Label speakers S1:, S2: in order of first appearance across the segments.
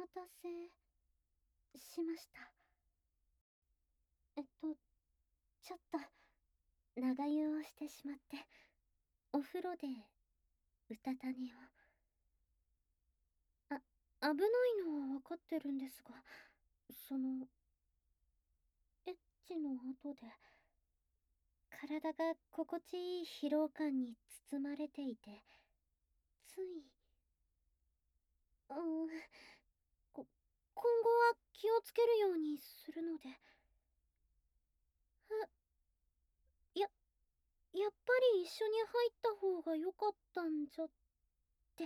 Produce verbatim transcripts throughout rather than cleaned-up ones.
S1: 待たせしました。えっとちょっと長湯をしてしまって、お風呂でうたた寝を。あ、危ないのは分かってるんですが、そのエッチの後で体が心地いい疲労感に包まれていて、ついうん、こ今後は気をつけるようにするので。え、ややっぱり一緒に入った方が良かったんじゃって、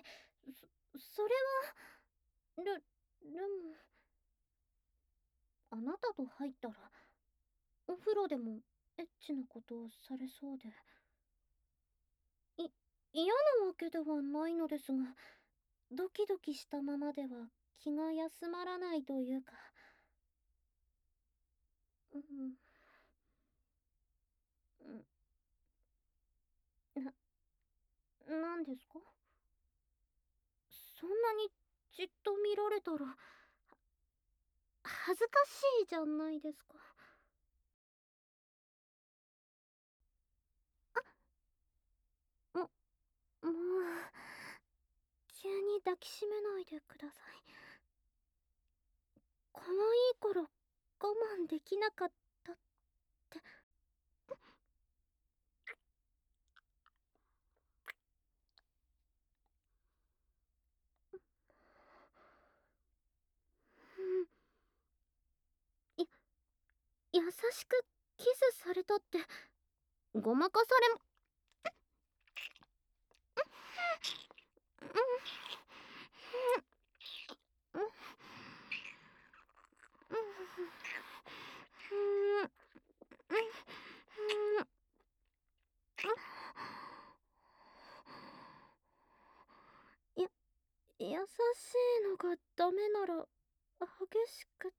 S1: そそれはででもあなたと入ったらお風呂でもエッチなことをされそうで、い嫌なわけではないのですが、ドキドキしたままでは気が休まらないというか。うん、うん、な、なんですか？そんなにじっと見られたら恥ずかしいじゃないですか。も、もう、急に抱きしめないでください。可愛いから我慢できなかったって。い、優しくキスされたってごまかされも。や、優しいのがダメなら激しくって、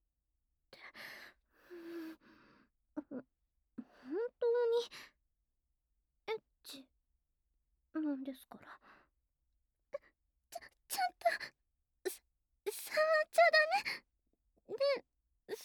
S1: ほ本当にエッチなんですから。ちゃちゃんとさ触っちゃダメです。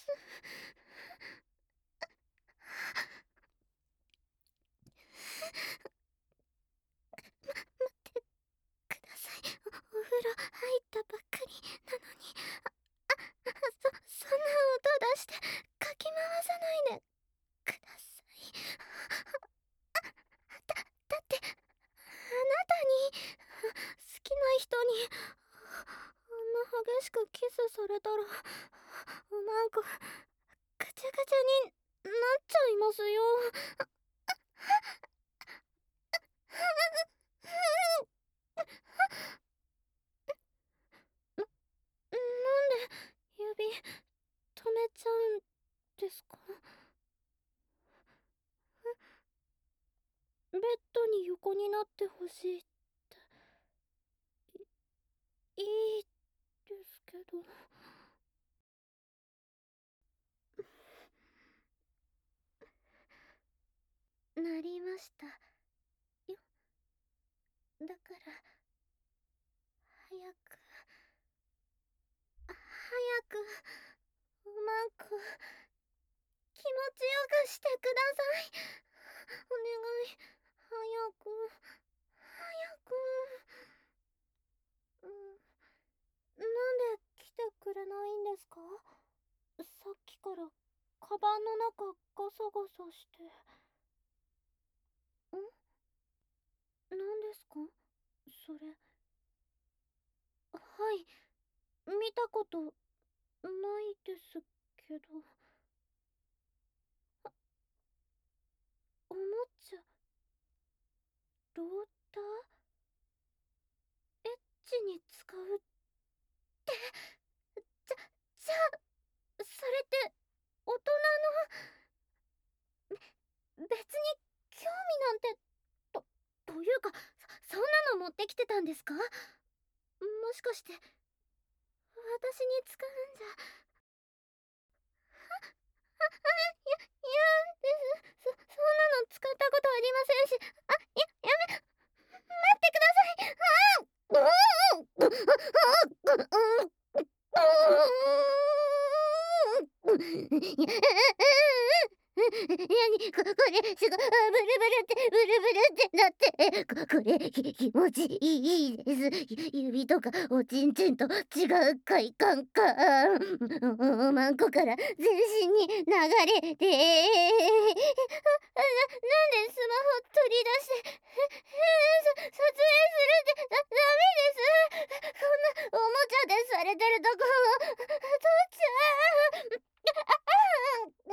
S1: 待ってください。お、お風呂入ったばっかりなのに。あ、あ、そ、そんな音出してかき回さないでください。だ、だってあなたに好きな人にあんな激しくキスされたらなんかぐちゃぐちゃになっちゃいますよ。な、なんで指止めちゃうんですか？ベッドに横になってほしいって。い、いいですけど。なりましたよ。だから早く早くうまく気持ちよくしてください。お願い、早く早く。うん、なんで来てくれないんですか？さっきからカバンの中ガサガサして。ん、何ですかそれ？はい、見たことないですけど。おもちゃ、ローター、エッチに使うって。じゃ、じゃあそれって大人の。べ、別に興味なんて。と、というか、そ、そんなの持ってきてたんですか？もしかして私に使うんじゃ。あ、あ、いや、いやです。そ、そんなの使ったことありませんし。あ、や、やめ、待ってください。ああ、うううううううき気持ちいいです。指とかおちんちんと違う快感か。おまんこから全身に流れて、な、なんでスマホ取り出して、さ撮影するってだ、ダメです。こんなおもちゃでされてるとこを撮っちゃう。う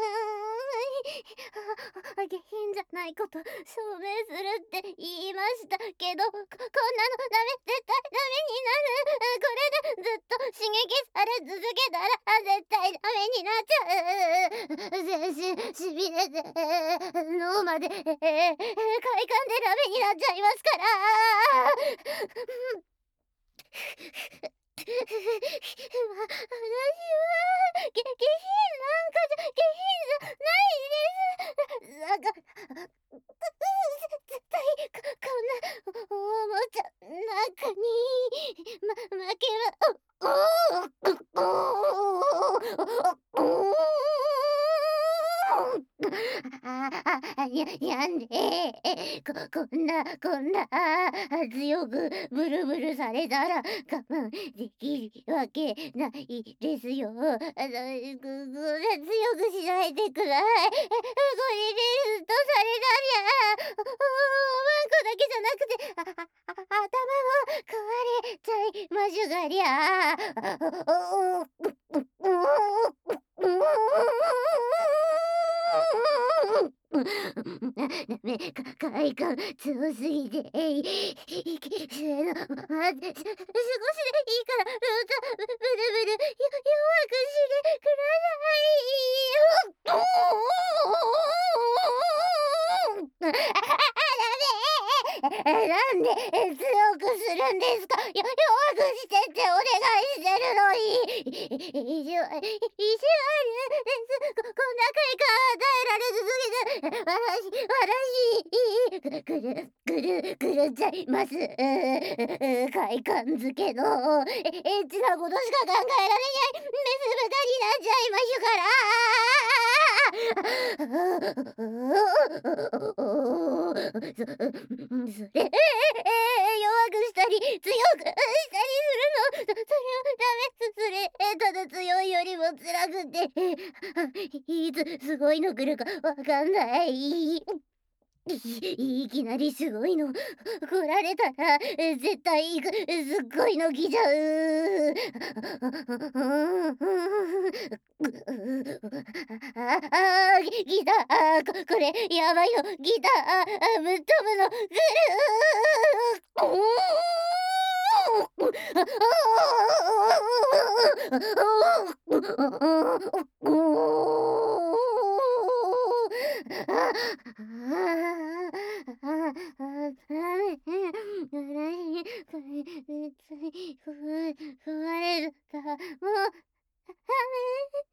S1: ーん、下品じゃないこと証明するって言いましたけど、こ、こんなのダメ、絶対ダメになる。これでずっと刺激され続けたら絶対ダメになっちゃう。全身しびれて脳まで快感でダメになっちゃいますから。私は、げ、下品なんかじゃ、下品じゃないです。なんか、絶対、こ、こんな、おもちゃ、中に、ま、負けは、お、お、お、お、ああ、にゃ、にゃんで、こ、こんな、こんな、強くブルブルされたら我慢できるわけないですよ。あの、ぐ、ぐ、強くしないでください。これでずっとされたりゃ、お、お、おまんこだけじゃなくて、あ、あ、あ、頭も壊れちゃいましゅがりゃ。お、お、お、お、お、ダメ、か、快感強すぎて、えい、いけ、せーの、ま、待って、す、少しでいいから、ルータ、ブ、ブルブル、よ、弱くしてください。あ、ダメ。なんで強くするんですか。よ、弱くしてってお願いしてるのに。意地悪、意地悪です。こ、こんな快感与えられ続けて、私、私、ぐ、ぐる、ぐる、ぐるっちゃいます。快感づけの、え、エッチなことしか考えられない、メス豚になっちゃいましゅから。そ、それ、弱くしたり、強くしたりするの、そ、それはダメ。そ、それ、ただ強いよりも辛くて、いつすごいの来るかわかんない。い、いきなりすごいの来られたら、絶対すっごいの来ちゃう。ああ、ギ、ギター、こ、これ、やばいの、ギター、ぶっ飛ぶの、来る。お壊れた。もう、ダメ。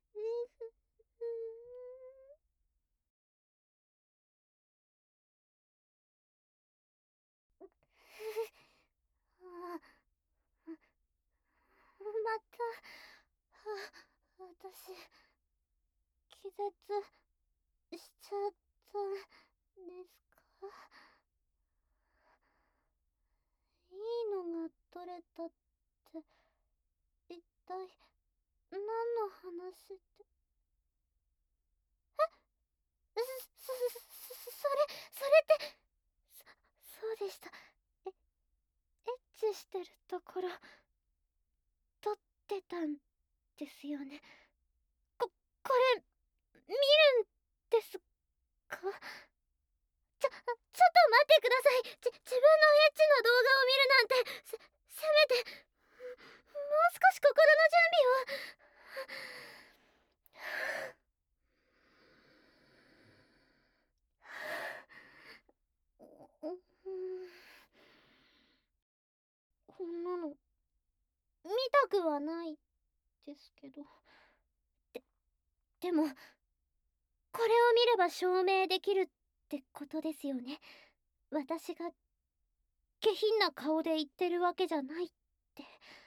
S1: また、あ、私、気絶しちゃったんですか。いいのが取れたって、一体、何の話って。え、そ、そ、そ、それ、それって、そ、そうでした。え、エッチしてるところ、撮ってたんですよね。こ、これ、見るんですか。ちょ、ちょっと待ってください。じ、自分のエッチな動画を見るなんて、せ、せめて、もう少し心の準備を。こんなの、見たくはないですけど。で、でも、これを見れば証明できるってことですよね。私が下品な顔で言ってるわけじゃないって。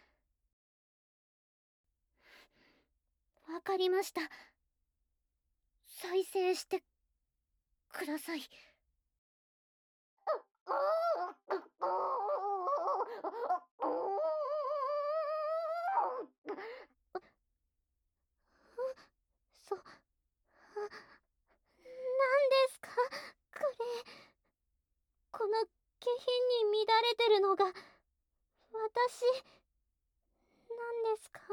S1: わかりました。再生してください。 そ、なんですか、これ。この下品に乱れてるのが、私、なんですか？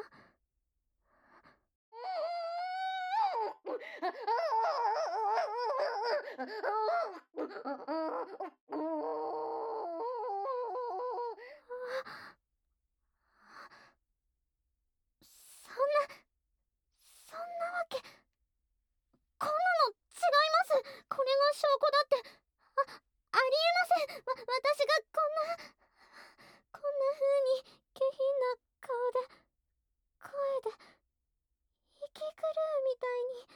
S1: そんな、そんなわけ、こんなの違います。これが証拠だって、あ、ありえません。わ、私がこんな、こんな風に下品な顔で、声で、息狂うみたいに、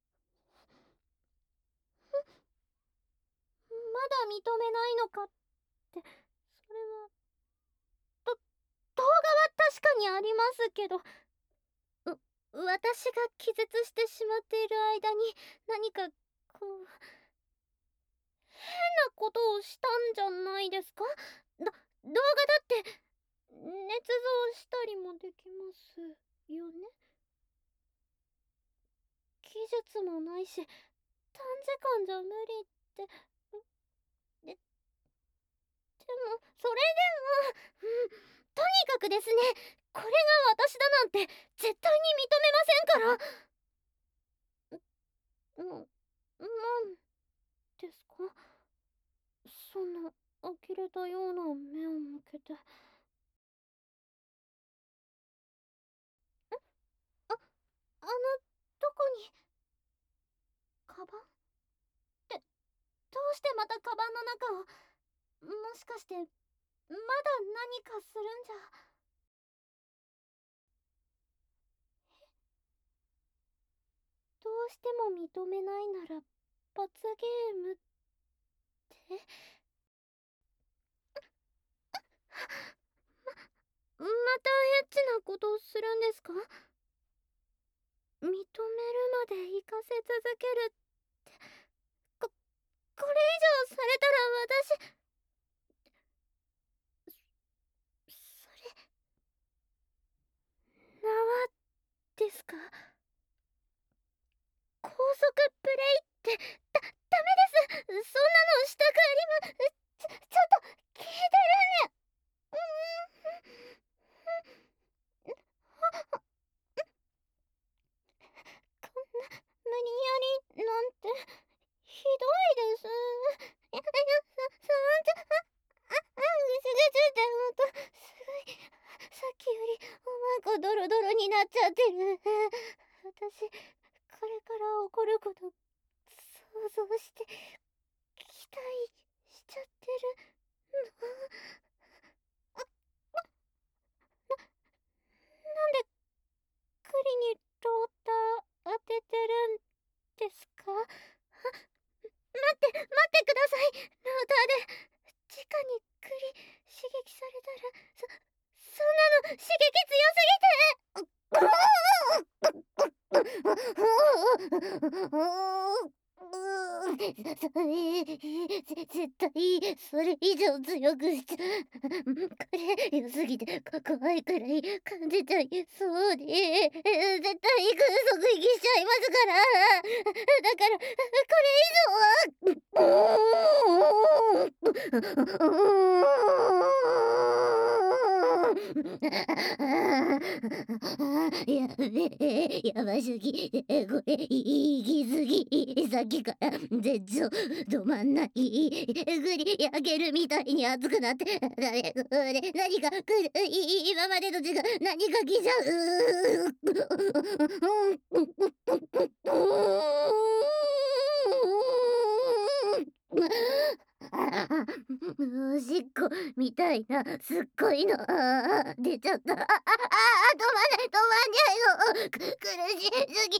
S1: まだ認めないのかって、それは、ど、動画は確かにありますけど、う、私が気絶してしまっている間に、何か、こう、変なことをしたんじゃないですか？ど、動画だって、捏造したりもできますよね？技術もないし、短時間じゃ無理って。で、でも、それでも、うん、とにかくですね、これが私だなんて絶対に認めませんから。ん、なんですか？そんな呆れたような目を向けて。あ、あの、どこに、カバンって、どうしてまたカバンの中を、もしかして、まだ何かするんじゃ。どうしても認めないなら、罰ゲームって。ま、またエッチなことをするんですか？認めるまで行かせ続けるって、こ、これ以上されたら私、それ、縄ですか？高速プレイって、だ、ダメです。そんなのしたくありま、ちょ、ちょっと、聞いてるね。うーん。こんな、無理やり、なんて、ひどいです。いや、いや、さ、さんじゃ、あ、あ、あ、ぐちゅぐちゅって音、すごい、さっきより、おまんこドロドロになっちゃってる。私、これから起こること、想像して、期待しちゃってるの。なんで、栗にローター当ててるんですか？あ、待って、待ってください。ローターで、直に栗刺激されたら、そ、そんなの刺激強すぎて。絶対それ以上強くしちゃ、これ良すぎて怖いくらい感じちゃいそうで、絶対空息息しちゃいますから。だからこれ以上はやべえ、やばすぎ、これ行き過ぎ、さっきから絶頂止まんない、ぐり焼けるみたいに熱くなって、だれこれ何か来る、今までと違う何か来ちゃう。おしっこみたいなすっごいの出ちゃった。あああ、止まんない、止まんないの。く、苦しすぎて、もう止めて、お願いだから、ブルブル止めて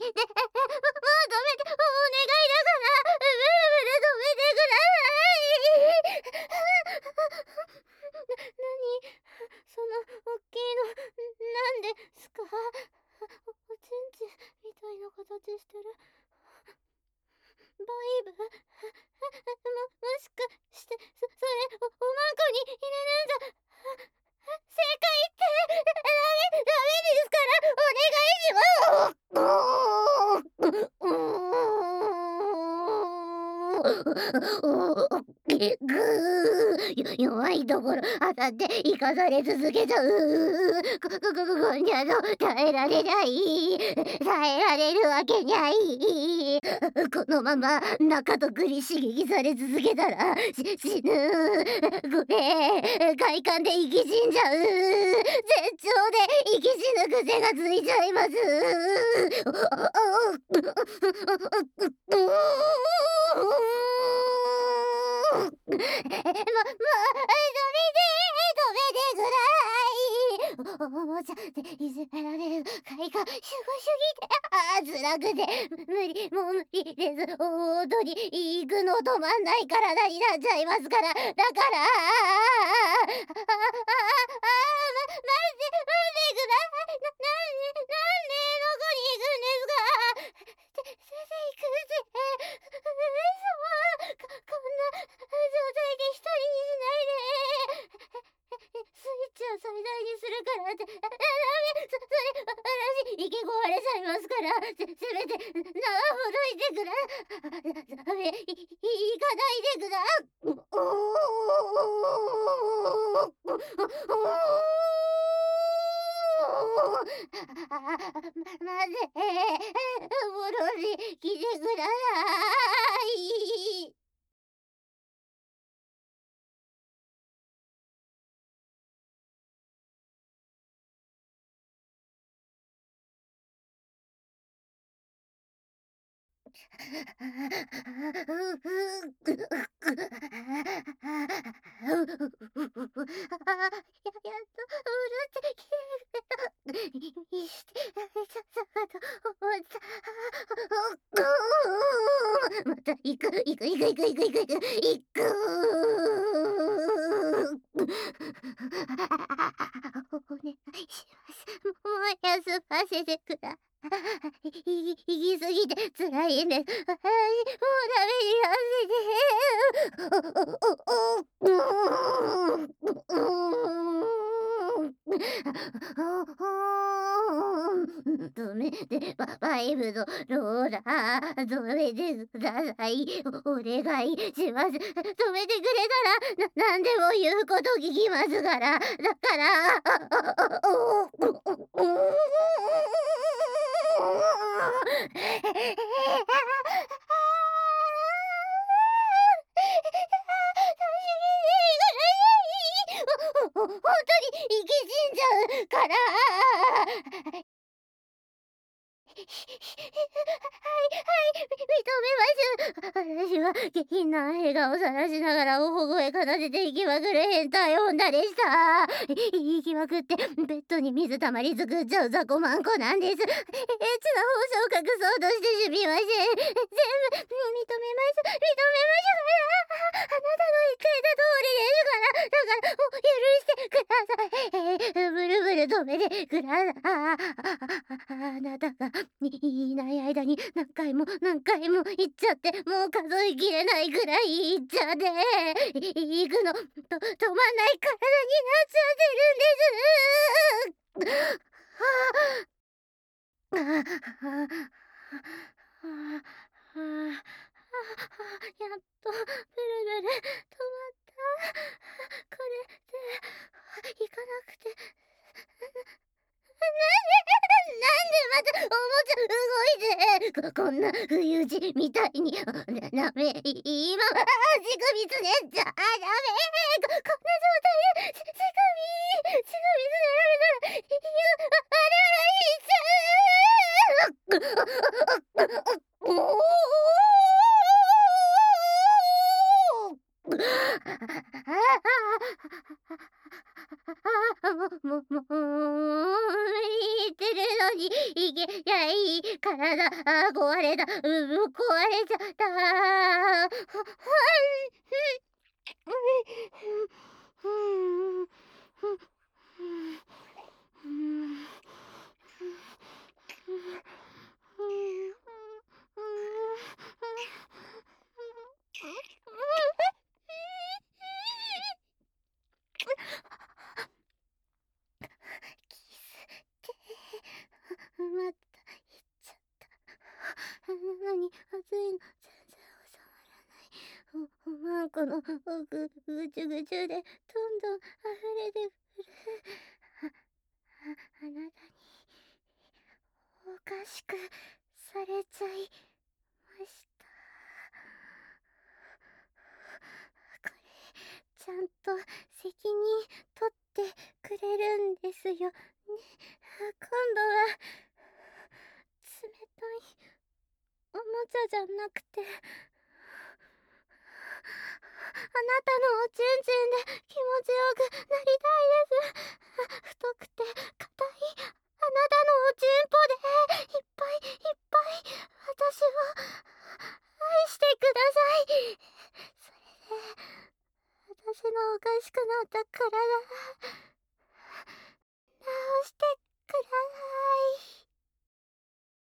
S1: ください。な、何その大きいの、なんですか？おちんちんみたいな形してる。 バイブ、も、もしかして、そ、それ、お、おまんこに入れるんじゃ、正解って、ダメ、ダメですから、お願いします。うーん。ぐー、弱いところ当たって生かされ続けた。うー、こ、こ、こ、こ、こんにゃの耐えられない。耐えられるわけにゃい。このまま中と栗刺激され続けたら、し、死ぬ。これ、快感で生き死んじゃう。絶頂で生き死ぬ癖がついちゃいます。も、もう、止めて、止めてください。お、おもちゃでいじめられる快感、すごすぎて、ああ、辛くて、無理、もう無理です。本当に、行くの止まんない体になっちゃいますから。だから、ああ、ああ、ああ、ああ、ま、待って、待ってください。な、なんで、なんで、どこに行くんですか？で、出て行くって、嘘、こ、こんな状態で一人にしないで。スイッチを最大にするからって、あ、ダメ、そ、それ、私、息壊れちゃいますから、せ、せめて、縄ほどいてくだ、ダメ、い、行かないでくだ、おお、ま、待て、戻り来てください。また行く行く行く行く行く行く行く行く。お願いします。もう休ませてくだ。い、い、行き過ぎて辛いんです。はい、もうダメにさせて。う、う、う、う、う、止めて、バ、バイブのローラー、止めてください。お、お願いします。止めてくれたら、な、なんでも言うこと聞きますから。だから、あ、お、お、お、お、ほ、ほ、ほんとに生き死んじゃうから。はいはい、み、認めます。私は下品な笑顔をさらしながら大声奏でて息まくる変態女でした。い、息まくってベッドに水たまり作っちゃう雑魚マンコなんです。エッチな放射を隠そうとしてすみません。全部認めます。認めますから。あなたの言っていた通りですから。だからもう許してください。えー、ブルブル止めてください。あ、あ、あなたがいない間に何回も何回も行っちゃってもう数えきれないぐらい行っちゃってい、行くのと止まんない体になっちゃってるんです。はあ、はあ、はあ、はあ、はあ、やっとブルブル止まった。これで行かなくて。なんで、なんでまたおもちゃ動いて、こ、こんな不意打ちみたいに、あ、ダメ、い、今は足首つねっちゃ、あ、ダメ、こ、こんな状態で、ち、乳首、乳首つねられたら、い、いや、あ、あ、あ、いっちゃう。おお。あ、も、も、もう、言ってるのに、いけない、体、あ、壊れた、う、ぶ、壊れちゃった。は、はん、ふん、ふん、ふん、ふん、ふん、ふん、ふん、ふん、ふん、ふん、 このぐぐちゅぐちゅでどんどん溢れてくる。あああなたにおかしくされちゃいました。これちゃんと責任取ってくれるんですよね。今度は冷たいおもちゃじゃなくて、あなたのおちんちんで気持ちよくなりたいです。太くて硬いあなたのおちんぽでいっぱいいっぱい私を愛してください。それで私のおかしくなった体